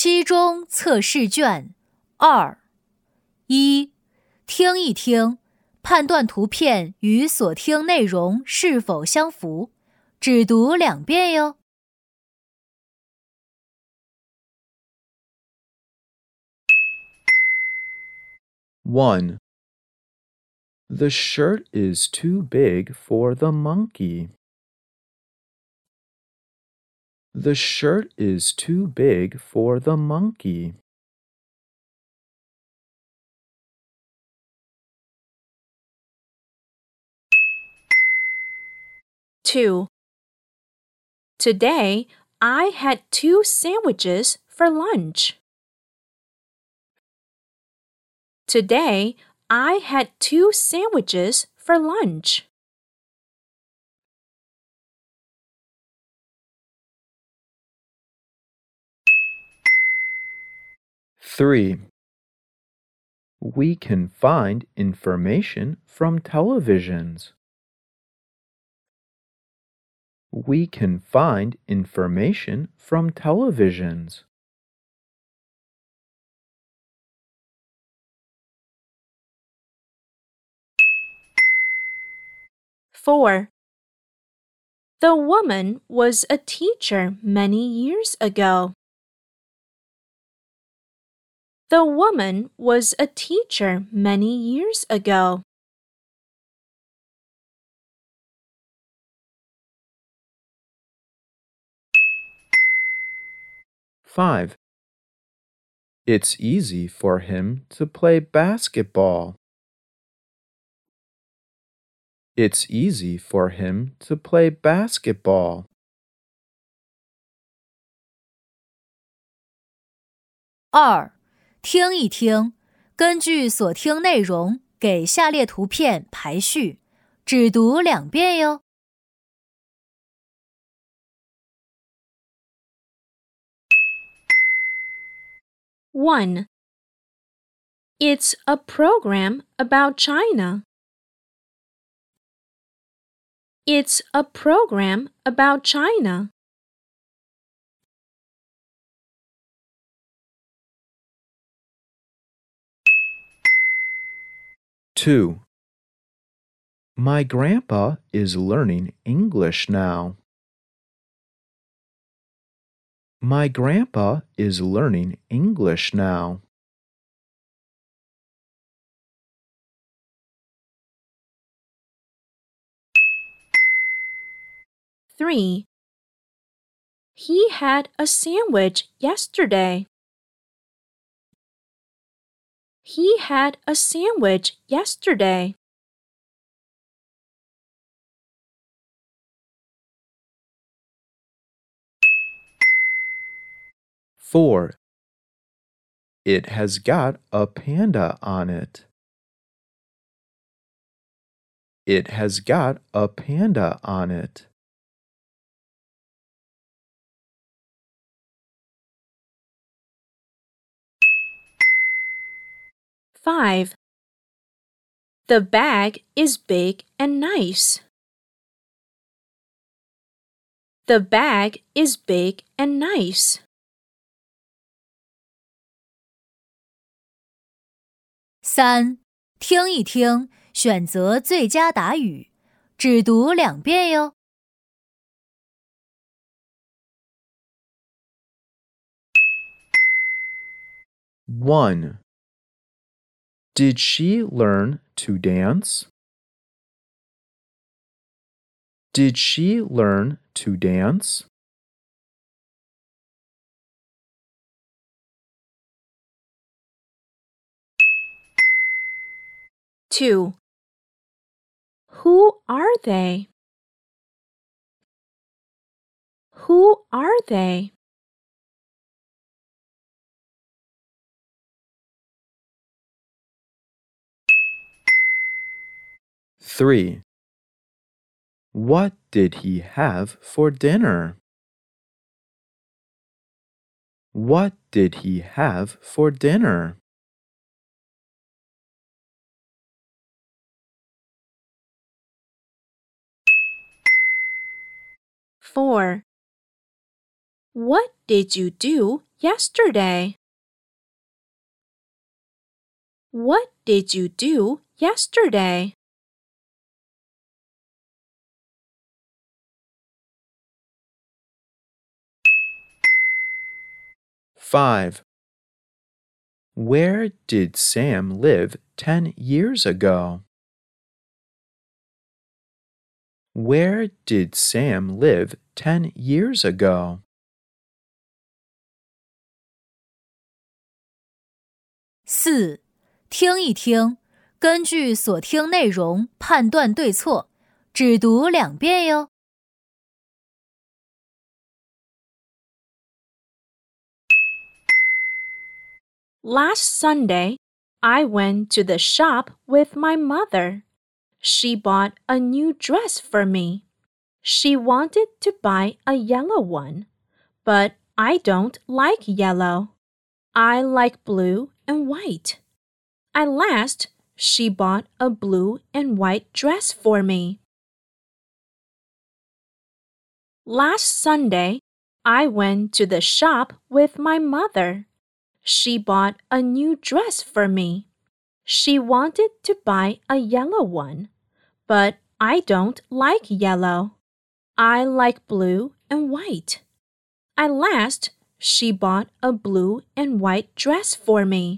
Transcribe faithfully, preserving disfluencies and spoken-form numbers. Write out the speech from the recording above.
期中测试卷二一，听一听，判断图片与所听内容是否相符，只读两遍哟。 one. The shirt is too big for the monkey. The shirt is too big for the monkey. two. Today, I had two sandwiches for lunch. Today, I had two sandwiches for lunch. three. We can find information from televisions. We can find information from televisions. four. The woman was a teacher many years ago. The woman was a teacher many years ago. five. It's easy for him to play basketball. It's easy for him to play basketball. 二，听一听，根据所听内容给下列图片排序，只读两遍哟。 one. It's a program about China. It's a program about China. two. My grandpa is learning English now. My grandpa is learning English now. three. He had a sandwich yesterday. He had a sandwich yesterday. four. It has got a panda on it. It has got a panda on it. five. The bag is big and nice. The bag is big and nice. 三，听一听，选择最佳答语，只读两遍哟。 one. Did she learn to dance? Did she learn to dance? two. Who are they? Who are they? three. What did he have for dinner? What did he have for dinner? four. What did you do yesterday? What did you do yesterday? five. Where did Sam live ten years ago? Where did Sam live ten years ago? 四，听一听，根据所听内容判断对错，只读两遍哟。 Last Sunday, I went to the shop with my mother. She bought a new dress for me. She wanted to buy a yellow one, but I don't like yellow. I like blue and white. At last, she bought a blue and white dress for me. Last Sunday, I went to the shop with my mother. She bought a new dress for me. She wanted to buy a yellow one, but I don't like yellow. I like blue and white. At last, she bought a blue and white dress for me.